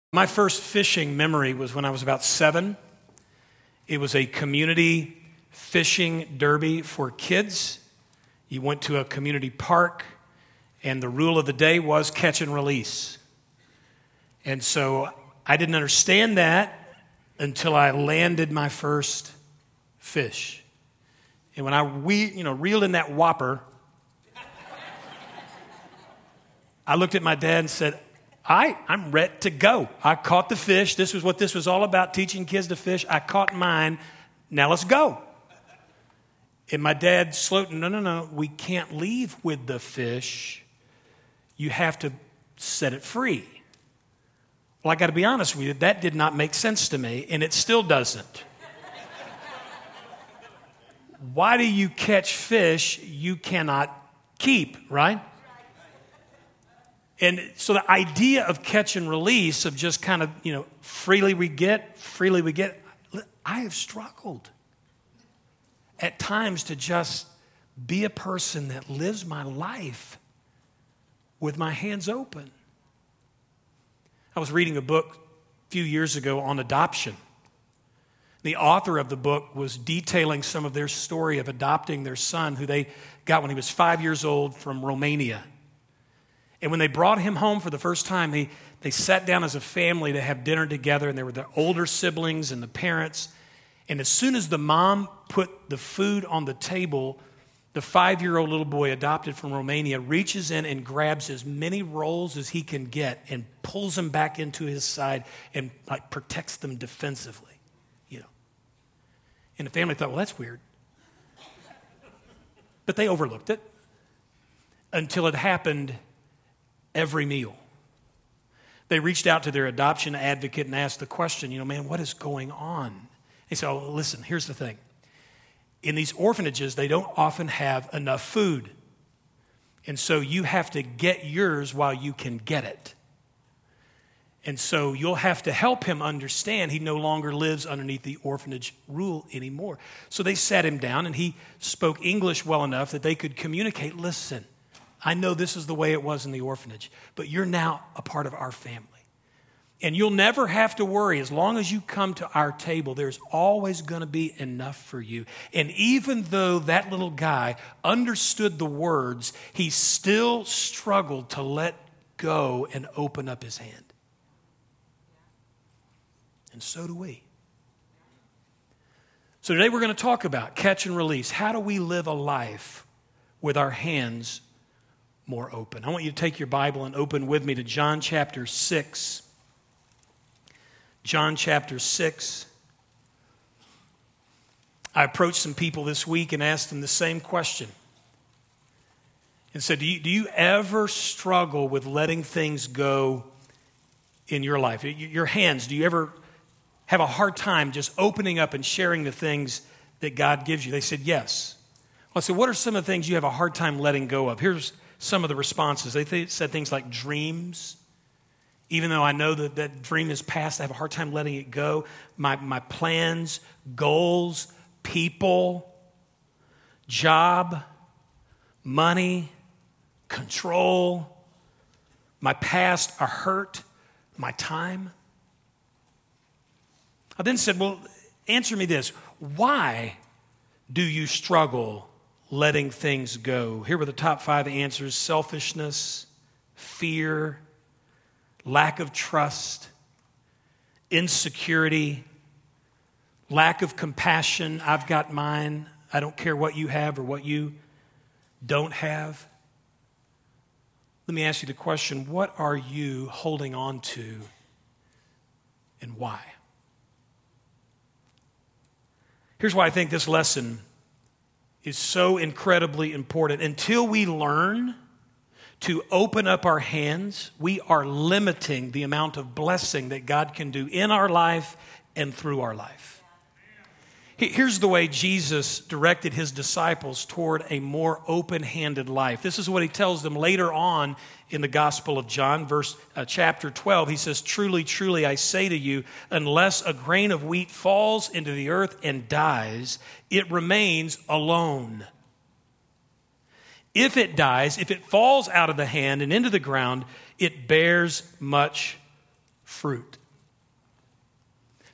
My first fishing memory was when I was about 7. It was a community fishing derby for kids. You went to a community park, and the rule of the day was catch and release. And so I didn't understand that until I landed my first fish. And when I reeled in that whopper, I looked at my dad and said, I'm ready to go. I caught the fish. This was what this was all about, teaching kids to fish. I caught mine. Now let's go. And my dad slowed, no, we can't leave with the fish. You have to set it free. Well, I got to be honest with you, that did not make sense to me, and it still doesn't. Why do you catch fish you cannot keep, right? And so the idea of catch and release, of just kind of, freely we get. I have struggled at times to just be a person that lives my life with my hands open. I was reading a book a few years ago on adoption. The author of the book was detailing some of their story of adopting their son, who they got when he was 5 years old, from Romania. And when they brought him home for the first time, they sat down as a family to have dinner together, and there were the older siblings and the parents. And as soon as the mom put the food on the table, the 5-year-old little boy adopted from Romania reaches in and grabs as many rolls as he can get and pulls them back into his side and protects them defensively. And the family thought, well, that's weird. But they overlooked it until it happened every meal. They reached out to their adoption advocate and asked the question, man, what is going on? He said, listen, here's the thing. In these orphanages, they don't often have enough food. And so you have to get yours while you can get it. And so you'll have to help him understand he no longer lives underneath the orphanage rule anymore. So they sat him down, and he spoke English well enough that they could communicate, listen, I know this is the way it was in the orphanage, but you're now a part of our family. And you'll never have to worry. As long as you come to our table, there's always going to be enough for you. And even though that little guy understood the words, he still struggled to let go and open up his hand. And so do we. So today we're going to talk about catch and release. How do we live a life with our hands more open? I want you to take your Bible and open with me to John chapter 6. John chapter 6. I approached some people this week and asked them the same question. And said, do you ever struggle with letting things go in your life? Your hands, do you ever have a hard time just opening up and sharing the things that God gives you? They said, yes. Well, I said, what are some of the things you have a hard time letting go of? Here's some of the responses. They said things like dreams. Even though I know that dream is past, I have a hard time letting it go. My plans, goals, people, job, money, control, my past, a hurt, my time. I then said, well, answer me this. Why do you struggle letting things go? Here were the top 5 answers: selfishness, fear, lack of trust, insecurity, lack of compassion. I've got mine. I don't care what you have or what you don't have. Let me ask you the question, what are you holding on to and why? Here's why I think this lesson is so incredibly important. Until we learn to open up our hands, we are limiting the amount of blessing that God can do in our life and through our life. Here's the way Jesus directed his disciples toward a more open-handed life. This is what he tells them later on in the Gospel of John, chapter 12. He says, truly, truly, I say to you, unless a grain of wheat falls into the earth and dies, it remains alone. If it dies, if it falls out of the hand and into the ground, it bears much fruit.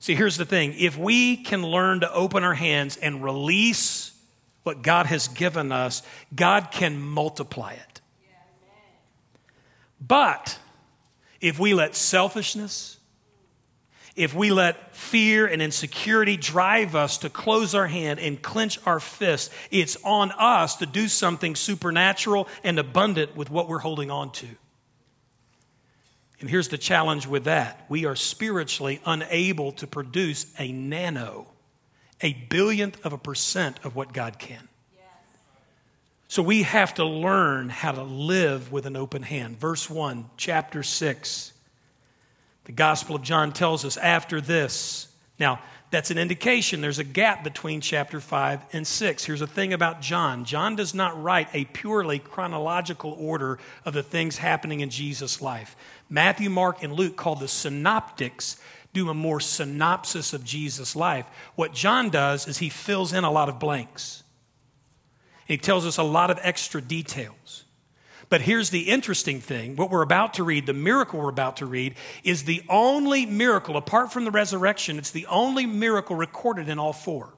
See, here's the thing. If we can learn to open our hands and release what God has given us, God can multiply it. But if we let selfishness, if we let fear and insecurity drive us to close our hand and clench our fist, it's on us to do something supernatural and abundant with what we're holding on to. And here's the challenge with that. We are spiritually unable to produce a nano, a billionth of a percent of what God can. So we have to learn how to live with an open hand. Verse 1, chapter 6. The Gospel of John tells us after this. Now, that's an indication there's a gap between chapter 5 and 6. Here's the thing about John. John does not write a purely chronological order of the things happening in Jesus' life. Matthew, Mark, and Luke, called the synoptics, do a more synopsis of Jesus' life. What John does is he fills in a lot of blanks. He tells us a lot of extra details. But here's the interesting thing. What we're about to read, the miracle we're about to read, is the only miracle, apart from the resurrection, it's the only miracle recorded in all four.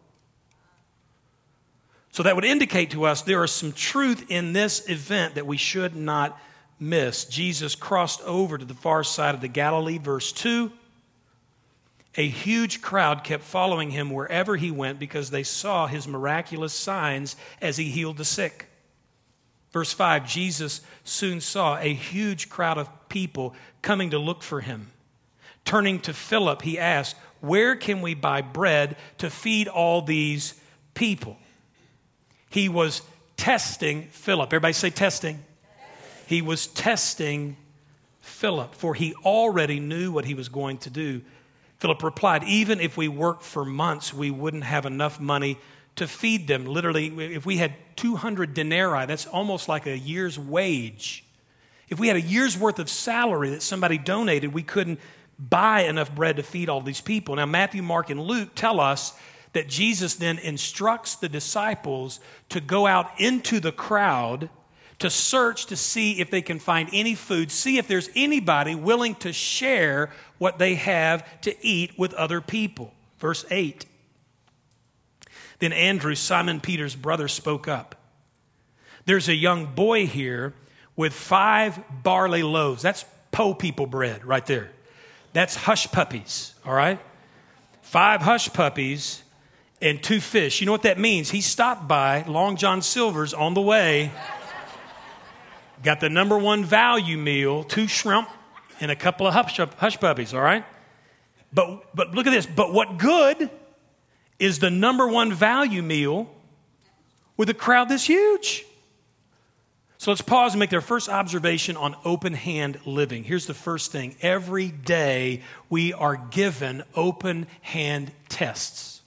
So that would indicate to us there is some truth in this event that we should not miss. Jesus crossed over to the far side of the Galilee, verse 2. A huge crowd kept following him wherever he went because they saw his miraculous signs as he healed the sick. Verse 5, Jesus soon saw a huge crowd of people coming to look for him. Turning to Philip, he asked, "Where can we buy bread to feed all these people?" He was testing Philip. Everybody say testing. He was testing Philip, for he already knew what he was going to do. Philip replied, "Even if we worked for months, we wouldn't have enough money to feed them." Literally, if we had 200 denarii, that's almost like a year's wage. If we had a year's worth of salary that somebody donated, we couldn't buy enough bread to feed all these people. Now, Matthew, Mark, and Luke tell us that Jesus then instructs the disciples to go out into the crowd to search to see if they can find any food, see if there's anybody willing to share what they have to eat with other people. Verse 8. Then Andrew, Simon Peter's brother, spoke up. "There's a young boy here with 5 barley loaves." That's po people bread right there. That's hush puppies, all right? 5 hush puppies and 2 fish. You know what that means? He stopped by Long John Silver's on the way, got the number 1 value meal, 2 shrimp and a couple of hush puppies, all right? But look at this. But what good is the number 1 value meal with a crowd this huge? So let's pause and make their first observation on open hand living. Here's the first thing. Every day we are given open hand tests.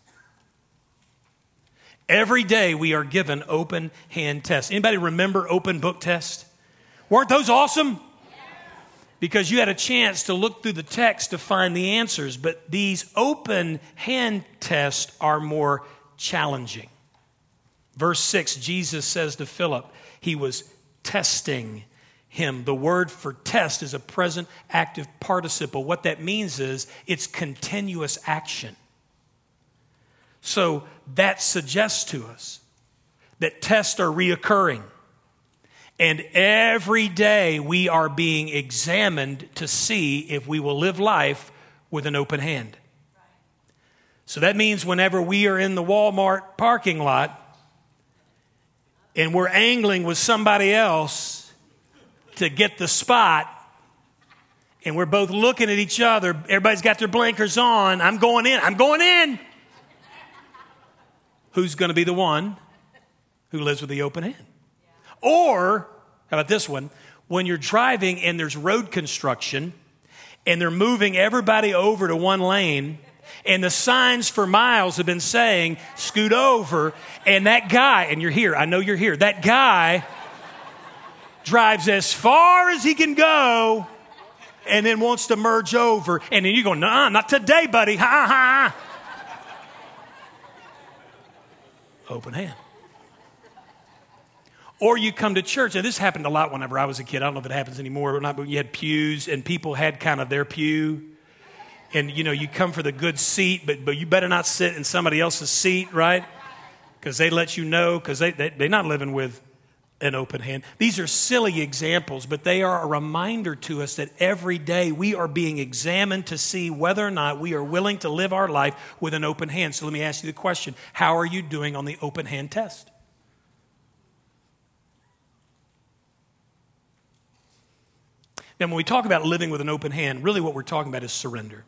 Every day we are given open hand tests. Anybody remember open book tests? Weren't those awesome? Because you had a chance to look through the text to find the answers. But these open hand tests are more challenging. Verse 6, Jesus says to Philip, he was testing him. The word for test is a present active participle. What that means is it's continuous action. So that suggests to us that tests are reoccurring. And every day we are being examined to see if we will live life with an open hand. So that means whenever we are in the Walmart parking lot and we're angling with somebody else to get the spot, and we're both looking at each other, everybody's got their blinkers on, I'm going in. Who's going to be the one who lives with the open hand? Or, how about this one? When you're driving and there's road construction and they're moving everybody over to one lane and the signs for miles have been saying, scoot over, and that guy, and you're here, I know you're here, that guy drives as far as he can go and then wants to merge over, and then you go, nah, not today, buddy, ha ha. Open hand. Or you come to church, and this happened a lot whenever I was a kid. I don't know if it happens anymore or not, but you had pews, and people had kind of their pew. And, you come for the good seat, but you better not sit in somebody else's seat, right? Because they let you know, because they're not living with an open hand. These are silly examples, but they are a reminder to us that every day we are being examined to see whether or not we are willing to live our life with an open hand. So let me ask you the question, how are you doing on the open hand test? Now, when we talk about living with an open hand, really what we're talking about is surrender.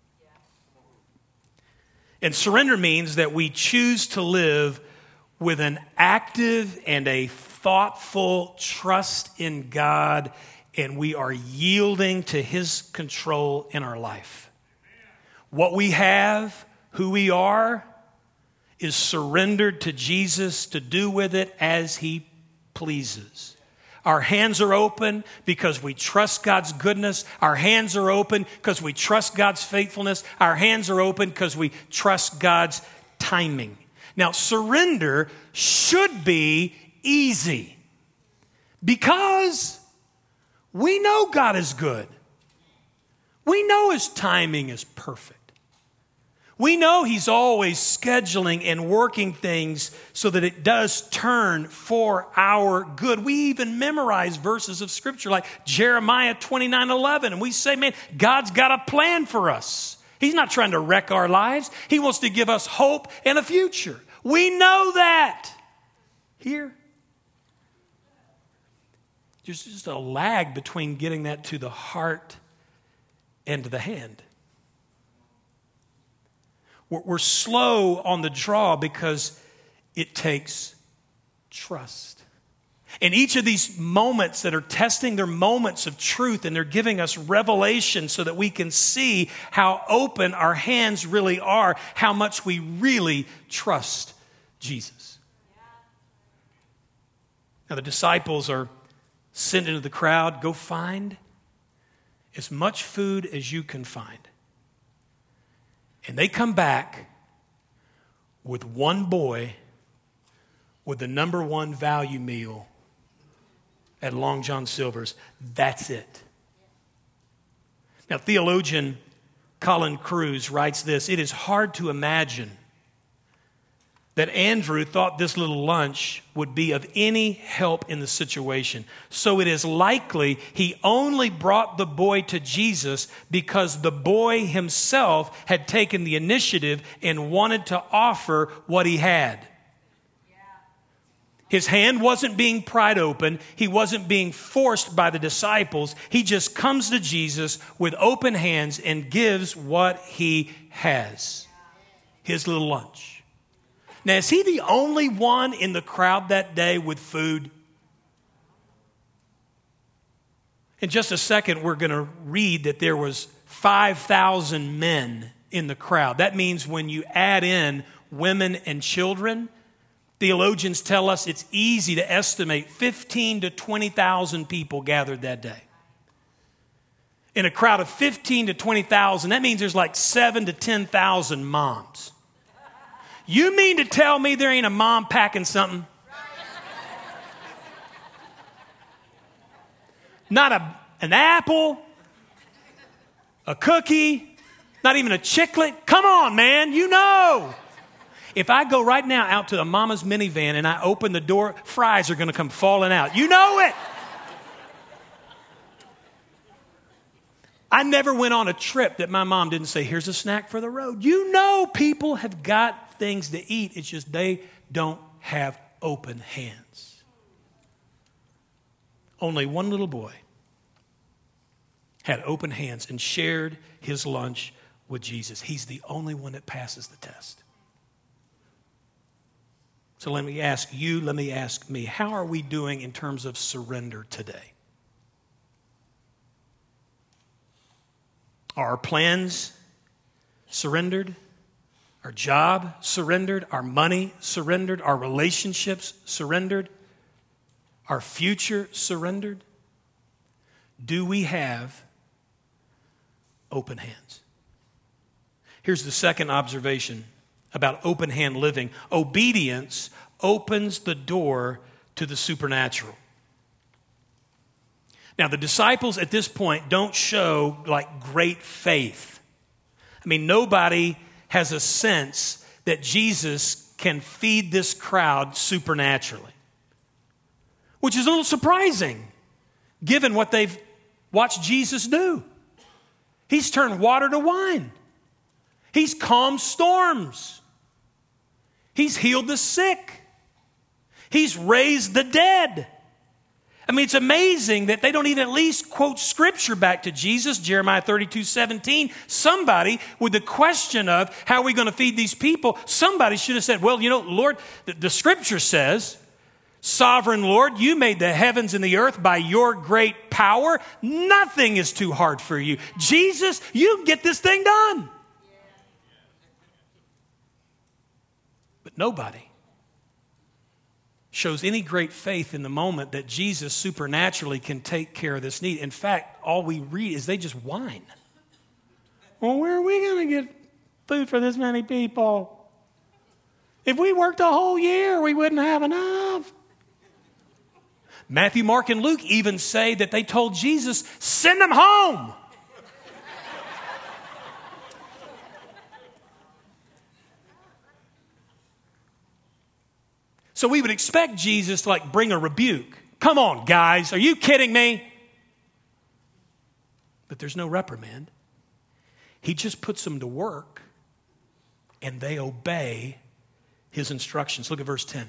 And surrender means that we choose to live with an active and a thoughtful trust in God, and we are yielding to His control in our life. What we have, who we are, is surrendered to Jesus to do with it as He pleases. Our hands are open because we trust God's goodness. Our hands are open because we trust God's faithfulness. Our hands are open because we trust God's timing. Now, surrender should be easy because we know God is good. We know His timing is perfect. We know He's always scheduling and working things so that it does turn for our good. We even memorize verses of Scripture like Jeremiah 29:11, and we say, man, God's got a plan for us. He's not trying to wreck our lives. He wants to give us hope and a future. We know that. Here, there's just a lag between getting that to the heart and to the hand. We're slow on the draw because it takes trust. And each of these moments that are testing, they're moments of truth, and they're giving us revelation so that we can see how open our hands really are, how much we really trust Jesus. Now the disciples are sent into the crowd, go find as much food as you can find. And they come back with one boy with the number one value meal at Long John Silver's. That's it. Now, theologian Colin Cruz writes this: it is hard to imagine that Andrew thought this little lunch would be of any help in the situation. So it is likely he only brought the boy to Jesus because the boy himself had taken the initiative and wanted to offer what he had. His hand wasn't being pried open. He wasn't being forced by the disciples. He just comes to Jesus with open hands and gives what he has. His little lunch. Now, is he the only one in the crowd that day with food? In just a second, we're going to read that there was 5,000 men in the crowd. That means when you add in women and children, theologians tell us it's easy to estimate 15 to 20,000 people gathered that day. In a crowd of 15 to 20,000, that means there's like 7 to 10,000 moms. You mean to tell me there ain't a mom packing something? Not an apple, a cookie, not even a chiclet? Come on, man, you know. If I go right now out to a mama's minivan and I open the door, fries are going to come falling out. You know it. I never went on a trip that my mom didn't say, here's a snack for the road. You know people have got things to eat. It's just they don't have open hands. Only one little boy had open hands and shared his lunch with Jesus. He's the only one that passes the test. So let me ask you, let me ask me, how are we doing in terms of surrender today? Are our plans surrendered? Our job surrendered? Our money surrendered? Our relationships surrendered? Our future surrendered? Do we have open hands? Here's the second observation about open hand living. Obedience opens the door to the supernatural. Now, the disciples at this point don't show like great faith. I mean, nobody has a sense that Jesus can feed this crowd supernaturally, which is a little surprising given what they've watched Jesus do. He's turned water to wine. He's calmed storms. He's healed the sick. He's raised the dead. I mean, it's amazing that they don't even at least quote scripture back to Jesus, Jeremiah 32:17. Somebody, with the question of how are we going to feed these people, somebody should have said, well, you know, Lord, the scripture says, Sovereign Lord, you made the heavens and the earth by your great power. Nothing is too hard for you. Jesus, you can get this thing done. But nobody shows any great faith in the moment that Jesus supernaturally can take care of this need. In fact, all we read is they just whine. Well, where are we going to get food for this many people? If we worked a whole year, we wouldn't have enough. Matthew, Mark, and Luke even say that they told Jesus, send them home. So we would expect Jesus to bring a rebuke. Come on, guys, are you kidding me? But there's no reprimand. He just puts them to work and they obey his instructions. Look at verse 10.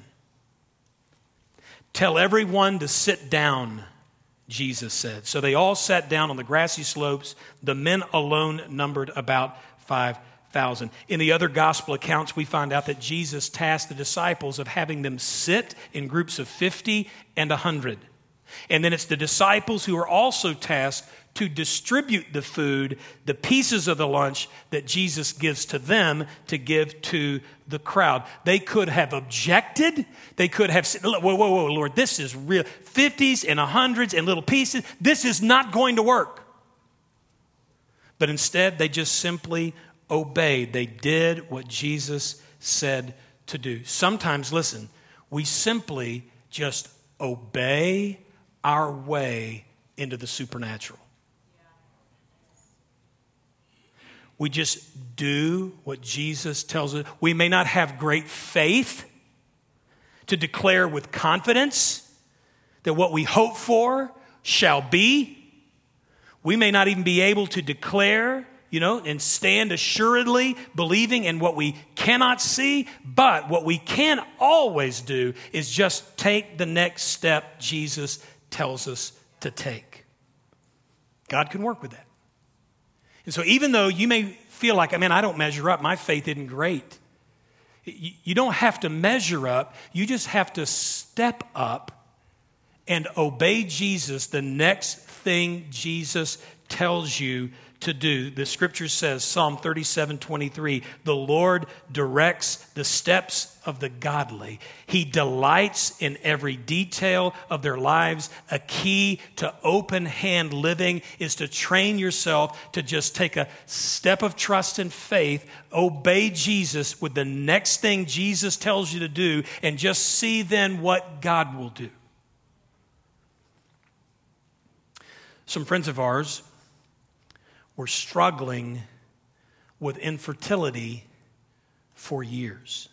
Tell everyone to sit down, Jesus said. So they all sat down on the grassy slopes. The men alone numbered about 5,000. In the other gospel accounts, we find out that Jesus tasked the disciples of having them sit in groups of 50 and 100. And then it's the disciples who are also tasked to distribute the food, the pieces of the lunch that Jesus gives to them to give to the crowd. They could have objected. They could have said, whoa, Lord, this is real. 50s and 100s and little pieces. This is not going to work. But instead, they just simply obeyed. They did what Jesus said to do. Sometimes, listen, we simply just obey our way into the supernatural. We just do what Jesus tells us. We may not have great faith to declare with confidence that what we hope for shall be. We may not even be able to declare, and stand assuredly believing in what we cannot see. But what we can always do is just take the next step Jesus tells us to take. God can work with that. And so even though you may feel like, I don't measure up, my faith isn't great. You don't have to measure up. You just have to step up and obey Jesus, the next thing Jesus tells you to do. The scripture says, Psalm 37:23, the Lord directs the steps of the godly. He delights in every detail of their lives. A key to open hand living is to train yourself to just take a step of trust and faith, obey Jesus with the next thing Jesus tells you to do, and just see then what God will do. Some friends of ours were struggling with infertility for years.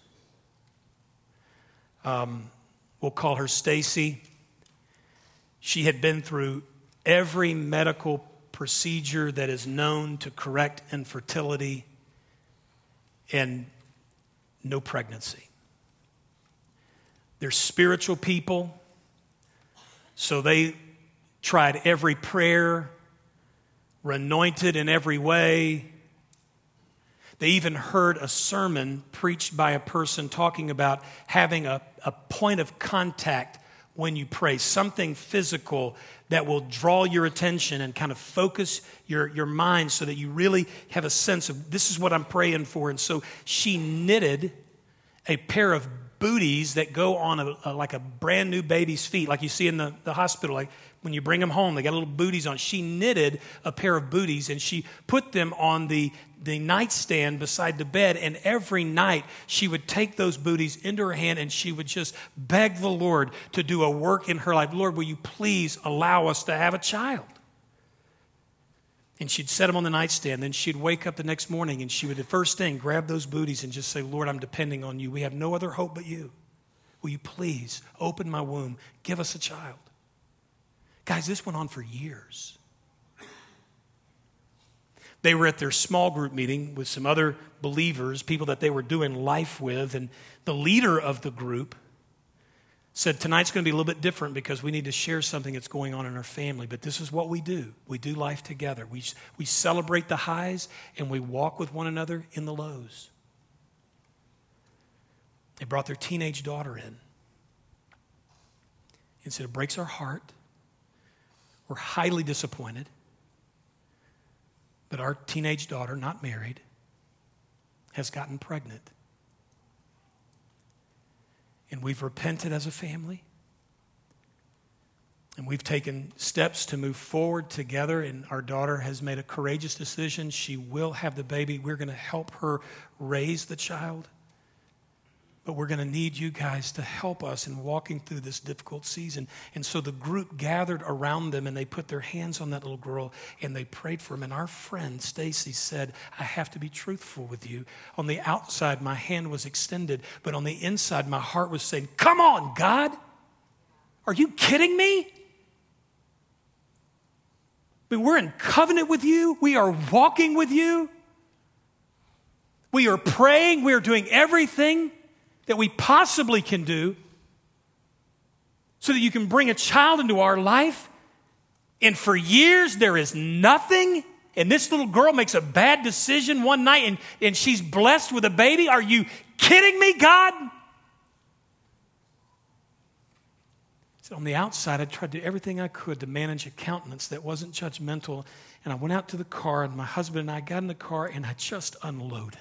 We'll call her Stacy. She had been through every medical procedure that is known to correct infertility and no pregnancy. They're spiritual people, so they tried every prayer, were anointed in every way. They even heard a sermon preached by a person talking about having a point of contact when you pray, something physical that will draw your attention and kind of focus your mind so that you really have a sense of this is what I'm praying for. And so she knitted a pair of booties that go on like a brand new baby's feet, like you see in the hospital, like when you bring them home, they got little booties on. She knitted a pair of booties and she put them on the nightstand beside the bed. And every night she would take those booties into her hand and she would just beg the Lord to do a work in her life. Lord, will you please allow us to have a child? And she'd set them on the nightstand. Then she'd wake up the next morning and she would, the first thing, grab those booties and just say, Lord, I'm depending on you. We have no other hope but you. Will you please open my womb? Give us a child. Guys, this went on for years. They were at their small group meeting with some other believers, people that they were doing life with, and the leader of the group said, tonight's going to be a little bit different because we need to share something that's going on in our family, but this is what we do. We do life together. We celebrate the highs and we walk with one another in the lows. They brought their teenage daughter in and said, it breaks our heart. We're highly disappointed. But our teenage daughter, not married, has gotten pregnant. And we've repented as a family. And we've taken steps to move forward together. And our daughter has made a courageous decision. She will have the baby. We're going to help her raise the child. But we're going to need you guys to help us in walking through this difficult season. And so the group gathered around them and they put their hands on that little girl and they prayed for him. And our friend Stacy said, I have to be truthful with you. On the outside, my hand was extended, but on the inside, my heart was saying, come on, God. Are you kidding me? I mean, we're in covenant with you. We are walking with you. We are praying. We are doing everything that we possibly can do so that you can bring a child into our life. And for years, there is nothing. And this little girl makes a bad decision one night and she's blessed with a baby. Are you kidding me, God? So on the outside, I tried to do everything I could to manage a countenance that wasn't judgmental. And I went out to the car and my husband and I got in the car and I just unloaded.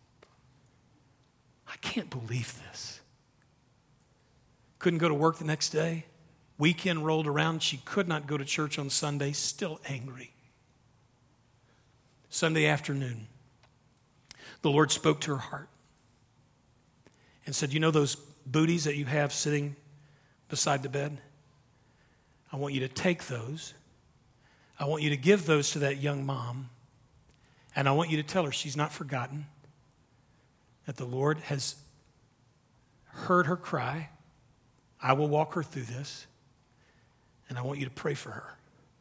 I can't believe this. Couldn't go to work the next day. Weekend rolled around. She could not go to church on Sunday, still angry. Sunday afternoon, the Lord spoke to her heart and said, you know those booties that you have sitting beside the bed? I want you to take those. I want you to give those to that young mom. And I want you to tell her she's not forgotten, that the Lord has heard her cry. I will walk her through this, and I want you to pray for her.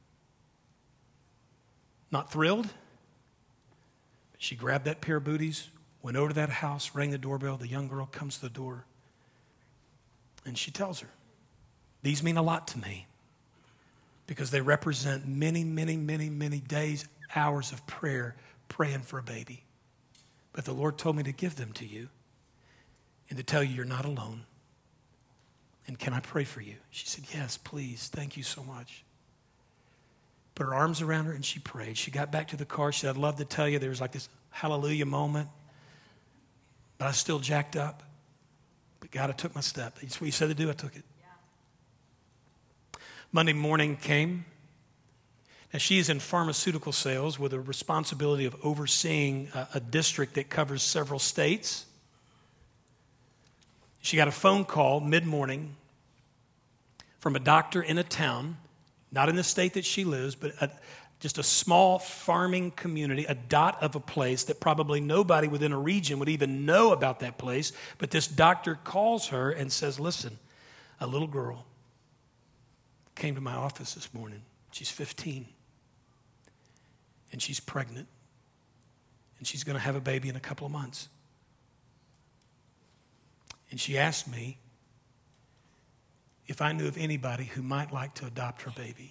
Not thrilled, but she grabbed that pair of booties, went over to that house, rang the doorbell. The young girl comes to the door, and she tells her, these mean a lot to me because they represent many, many, many, many days, hours of prayer, praying for a baby. But the Lord told me to give them to you and to tell you you're not alone. And can I pray for you? She said, yes, please. Thank you so much. Put her arms around her and she prayed. She got back to the car. She said, I'd love to tell you there was like this hallelujah moment, but I was still jacked up. But God, I took my step. That's what you said to do. I took it. Yeah. Monday morning came. Now, she is in pharmaceutical sales with a responsibility of overseeing a district that covers several states. She got a phone call mid-morning from a doctor in a town, not in the state that she lives, but just a small farming community, a dot of a place that probably nobody within a region would even know about that place. But this doctor calls her and says, listen, a little girl came to my office this morning. She's 15. And she's pregnant. And she's going to have a baby in a couple of months. And she asked me if I knew of anybody who might like to adopt her baby.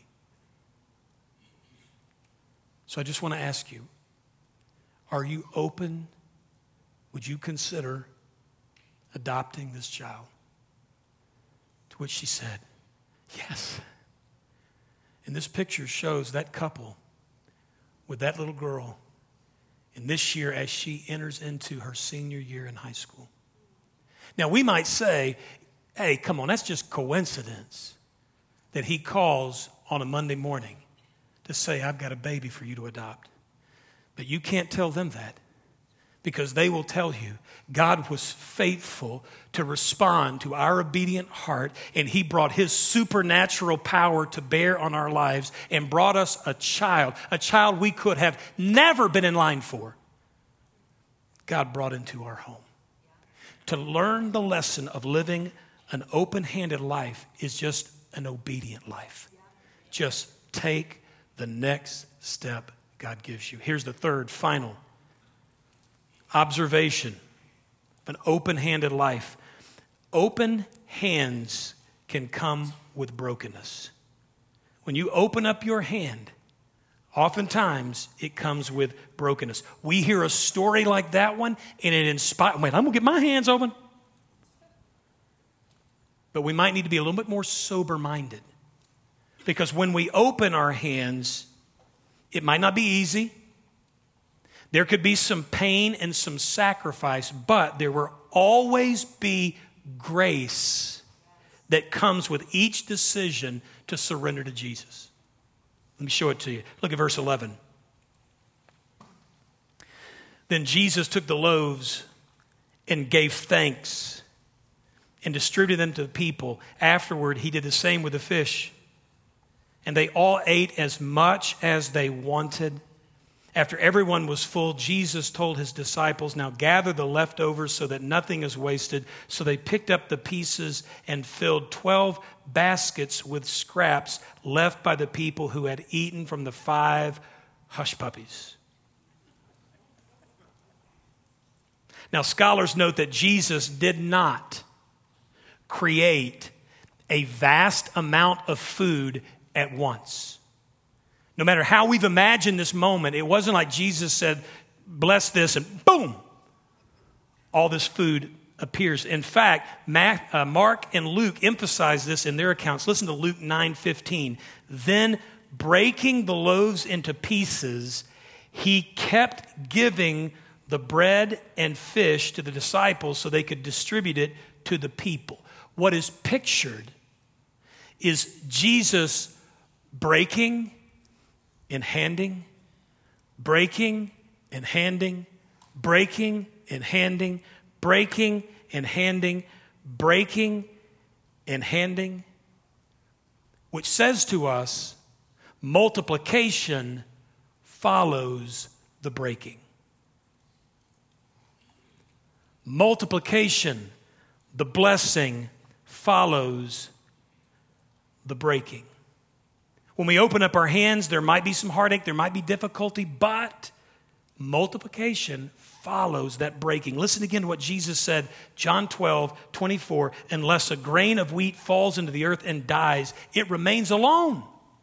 So I just want to ask you, are you open? Would you consider adopting this child? To which she said, yes. And this picture shows that couple with that little girl in this year as she enters into her senior year in high school. Now, we might say, hey, come on, that's just coincidence that he calls on a Monday morning to say, I've got a baby for you to adopt. But you can't tell them that. because they will tell you God was faithful to respond to our obedient heart, and he brought his supernatural power to bear on our lives and brought us a child we could have never been in line for. God brought into our home. To learn the lesson of living an open-handed life is just an obedient life. Just take the next step God gives you. Here's the third, final observation of an open-handed life. Open hands can come with brokenness. When you open up your hand, oftentimes it comes with brokenness. We hear a story like that one and it inspires, wait, I'm going to get my hands open. But we might need to be a little bit more sober-minded. Because when we open our hands, it might not be easy. There could be some pain and some sacrifice, but there will always be grace that comes with each decision to surrender to Jesus. Let me show it to you. Look at verse 11. Then Jesus took the loaves and gave thanks and distributed them to the people. Afterward, he did the same with the fish. And they all ate as much as they wanted. After everyone was full, Jesus told his disciples, now gather the leftovers so that nothing is wasted. So they picked up the pieces and filled 12 baskets with scraps left by the people who had eaten from the 5 hush puppies. Now, scholars note that Jesus did not create a vast amount of food at once. No matter how we've imagined this moment, it wasn't like Jesus said, bless this, and boom, all this food appears. In fact, Mark and Luke emphasize this in their accounts. Listen to Luke 9:15. Then breaking the loaves into pieces, he kept giving the bread and fish to the disciples so they could distribute it to the people. What is pictured is Jesus breaking and handing, breaking and handing, breaking and handing, breaking and handing, breaking and handing, which says to us, multiplication follows the breaking. Multiplication, the blessing, follows the breaking. When we open up our hands, there might be some heartache, there might be difficulty, but multiplication follows that breaking. Listen again to what Jesus said, John 12:24, unless a grain of wheat falls into the earth and dies, it remains alone.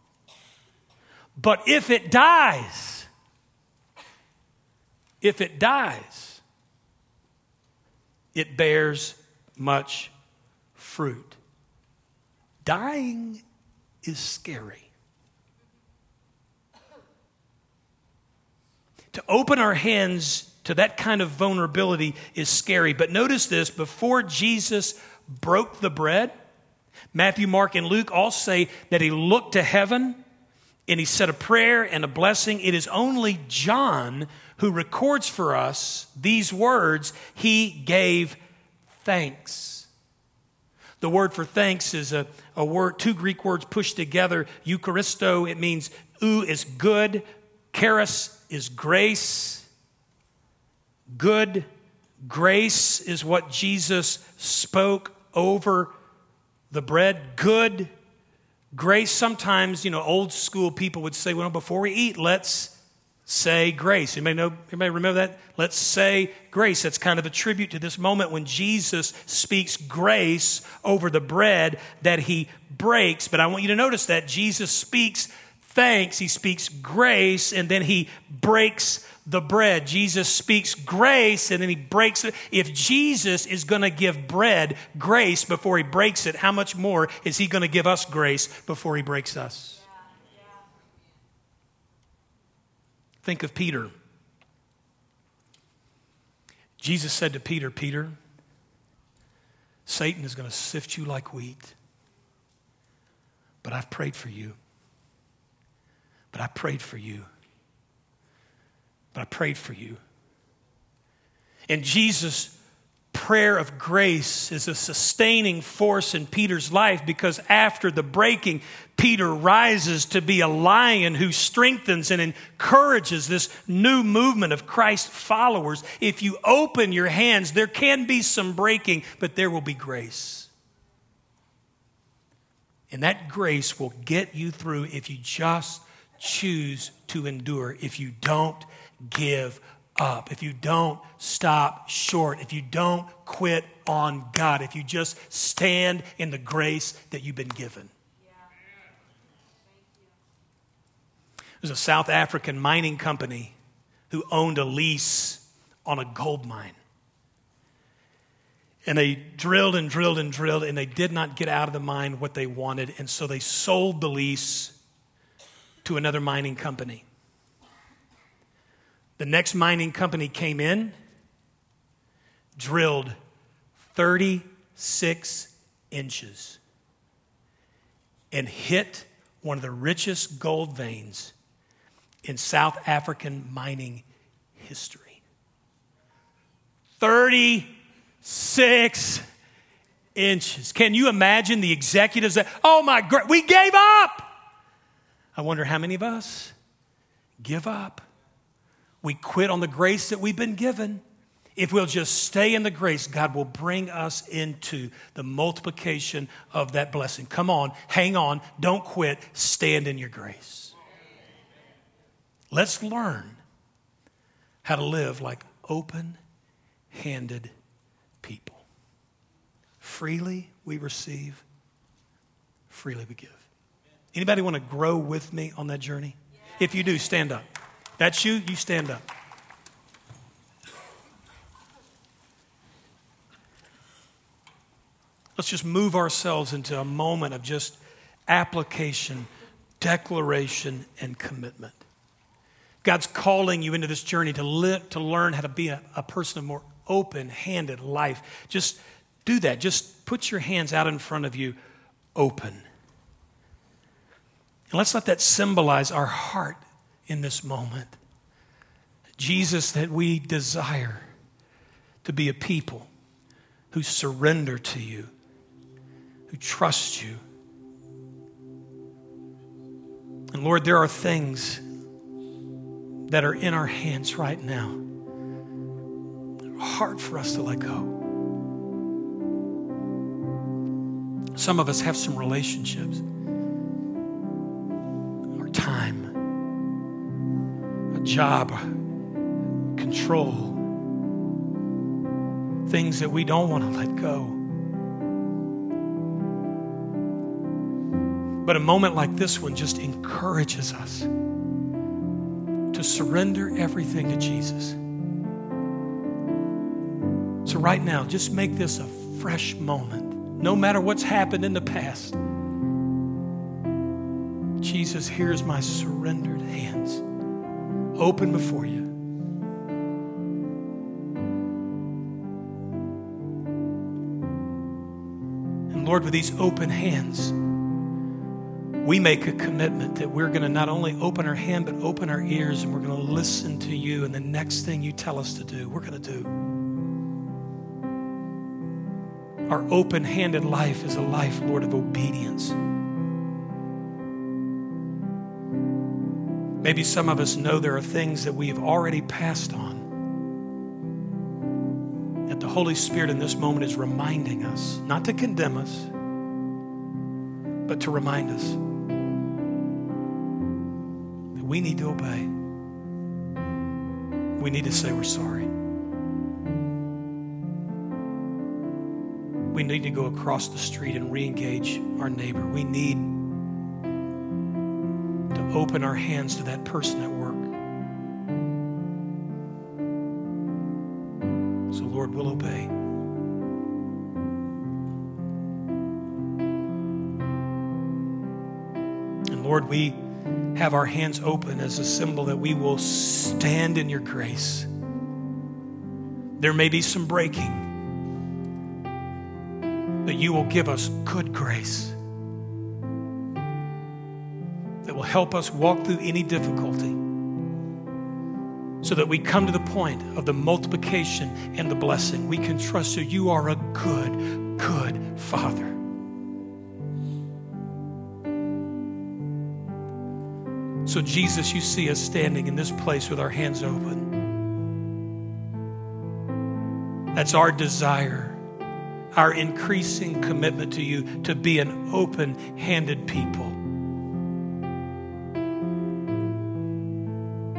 But if it dies, it bears much fruit. Dying is scary. To open our hands to that kind of vulnerability is scary. But notice this, before Jesus broke the bread, Matthew, Mark, and Luke all say that he looked to heaven and he said a prayer and a blessing. It is only John who records for us these words, he gave thanks. The word for thanks is a word, 2 Greek words pushed together. Eucharisto, it means is good. Charis is grace. Good grace is what Jesus spoke over the bread. Good grace. Sometimes, old school people would say, well, before we eat, let's say grace. Anybody remember that? Let's say grace. That's kind of a tribute to this moment when Jesus speaks grace over the bread that he breaks. But I want you to notice that Jesus speaks thanks, he speaks grace, and then he breaks the bread. Jesus speaks grace, and then he breaks it. If Jesus is going to give bread grace before he breaks it, how much more is he going to give us grace before he breaks us? Think of Peter. Jesus said to Peter, Peter, Satan is going to sift you like wheat, but I've prayed for you. But I prayed for you. But I prayed for you. And Jesus' prayer of grace is a sustaining force in Peter's life, because after the breaking, Peter rises to be a lion who strengthens and encourages this new movement of Christ followers. If you open your hands, there can be some breaking, but there will be grace. And that grace will get you through if you just choose to endure, if you don't give up, if you don't stop short, if you don't quit on God, if you just stand in the grace that you've been given. There's a South African mining company who owned a lease on a gold mine. And they drilled and drilled and drilled, and they did not get out of the mine what they wanted, and so they sold the lease to another mining company. The next mining company came in, drilled 36 inches, and hit one of the richest gold veins in South African mining history. 36 inches. Can you imagine the executives that, oh my God, we gave up. I wonder how many of us give up. We quit on the grace that we've been given. If we'll just stay in the grace, God will bring us into the multiplication of that blessing. Come on, hang on, don't quit, stand in your grace. Let's learn how to live like open-handed people. Freely we receive, freely we give. Anybody want to grow with me on that journey? If you do, stand up. That's you, you stand up. Let's just move ourselves into a moment of just application, declaration, and commitment. God's calling you into this journey to learn how to be a person of more open-handed life. Just do that. Just put your hands out in front of you, open. And let's let that symbolize our heart in this moment. Jesus, that we desire to be a people who surrender to you, who trust you. And Lord, there are things that are in our hands right now. Hard for us to let go. Some of us have some relationships, our time, a job, control, things that we don't want to let go. But a moment like this one just encourages us to surrender everything to Jesus. So right now, just make this a fresh moment. No matter what's happened in the past, Jesus, here's my surrendered hands, open before you. And Lord, with these open hands, we make a commitment that we're going to not only open our hand, but open our ears, and we're going to listen to you. And the next thing you tell us to do, we're going to do. Our open-handed life is a life, Lord, of obedience. Maybe some of us know there are things that we have already passed on, that the Holy Spirit in this moment is reminding us, not to condemn us, but to remind us that we need to obey. We need to say we're sorry. We need to go across the street and re-engage our neighbor. We need to open our hands to that person at work. So, Lord, we'll obey. And Lord, we have our hands open as a symbol that we will stand in your grace. There may be some breaking, but you will give us good grace that will help us walk through any difficulty. so that we come to the point of the multiplication and the blessing. We can trust you. You are a good, good Father. So Jesus, you see us standing in this place with our hands open. That's our desire, our increasing commitment to you to be an open-handed people.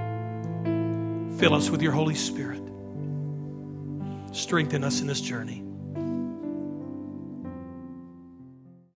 Fill us with your Holy Spirit. Strengthen us in this journey.